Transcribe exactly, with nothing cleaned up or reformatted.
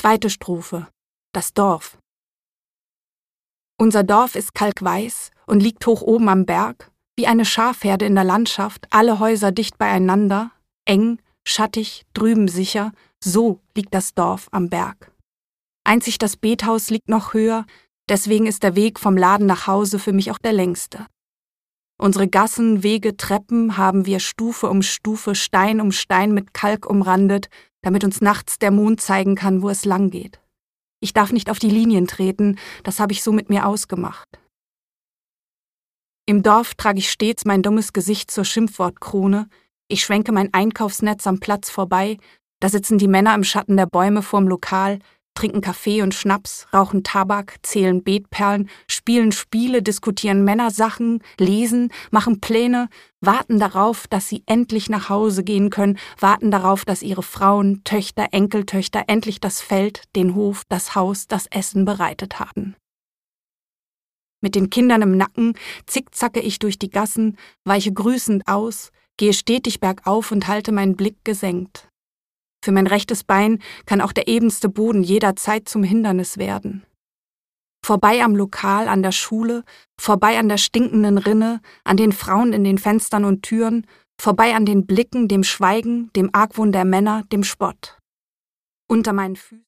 Zweite Strophe. Das Dorf. Unser Dorf ist kalkweiß und liegt hoch oben am Berg, wie eine Schafherde in der Landschaft, alle Häuser dicht beieinander, eng, schattig, drüben sicher, so liegt das Dorf am Berg. Einzig das Bethaus liegt noch höher, deswegen ist der Weg vom Laden nach Hause für mich auch der längste. Unsere Gassen, Wege, Treppen haben wir Stufe um Stufe, Stein um Stein mit Kalk umrandet, damit uns nachts der Mond zeigen kann, wo es lang geht. Ich darf nicht auf die Linien treten, das habe ich so mit mir ausgemacht. Im Dorf trage ich stets mein dummes Gesicht zur Schimpfwortkrone, ich schwenke mein Einkaufsnetz am Platz vorbei, da sitzen die Männer im Schatten der Bäume vorm Lokal, trinken Kaffee und Schnaps, rauchen Tabak, zählen Betperlen, spielen Spiele, diskutieren Männersachen, lesen, machen Pläne, warten darauf, dass sie endlich nach Hause gehen können, warten darauf, dass ihre Frauen, Töchter, Enkeltöchter endlich das Feld, den Hof, das Haus, das Essen bereitet haben. Mit den Kindern im Nacken zickzacke ich durch die Gassen, weiche grüßend aus, gehe stetig bergauf und halte meinen Blick gesenkt. Für mein rechtes Bein kann auch der ebenste Boden jederzeit zum Hindernis werden. Vorbei am Lokal, an der Schule, vorbei an der stinkenden Rinne, an den Frauen in den Fenstern und Türen, vorbei an den Blicken, dem Schweigen, dem Argwohn der Männer, dem Spott. Unter meinen Füßen